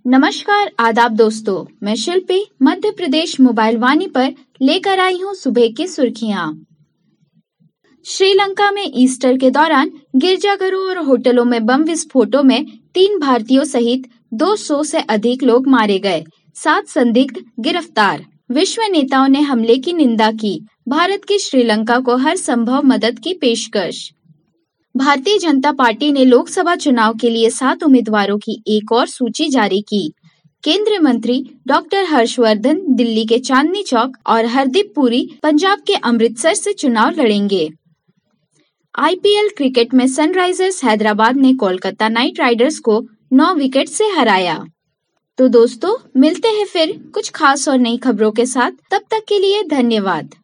नमस्कार आदाब दोस्तों, मैं शिल्पी मध्य प्रदेश मोबाइल वाणी पर लेकर आई हूँ सुबह की सुर्खियां। श्रीलंका में ईस्टर के दौरान गिरजाघरों और होटलों में बम विस्फोटों में 3 भारतीयों सहित 200 से अधिक लोग मारे गए, 7 संदिग्ध गिरफ्तार। विश्व नेताओं ने हमले की निंदा की, भारत की श्रीलंका को हर संभव मदद की पेशकश। भारतीय जनता पार्टी ने लोकसभा चुनाव के लिए 7 उम्मीदवारों की एक और सूची जारी की। केंद्रीय मंत्री डॉक्टर हर्षवर्धन दिल्ली के चांदनी चौक और हरदीप पुरी पंजाब के अमृतसर से चुनाव लड़ेंगे। आईपीएल क्रिकेट में सनराइजर्स हैदराबाद ने कोलकाता नाइट राइडर्स को 9 विकेट से हराया। तो दोस्तों, मिलते हैं फिर कुछ खास और नई खबरों के साथ। तब तक के लिए धन्यवाद।